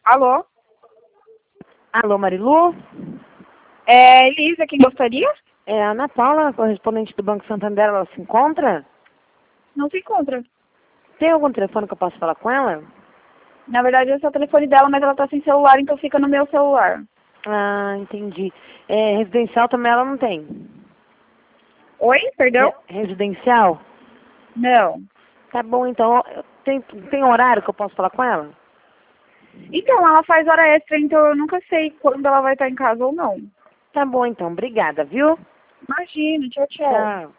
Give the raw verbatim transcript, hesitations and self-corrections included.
Alô? Alô, Marilu? É Elisa, quem gostaria? É a Ana Paula, correspondente do Banco Santander, ela se encontra? Não se encontra. Tem algum telefone que eu possa falar com ela? Na verdade, esse é o telefone dela, mas ela tá sem celular, então fica no meu celular. Ah, entendi. É, residencial também ela não tem? Oi? Perdão? Re- residencial? Não. Tá bom, então. Tem, tem horário que eu posso falar com ela? Então, ela faz hora extra, então eu nunca sei quando ela vai estar em casa ou não. Tá bom, então. Obrigada, viu? Imagina, tchau, tchau. Tchau.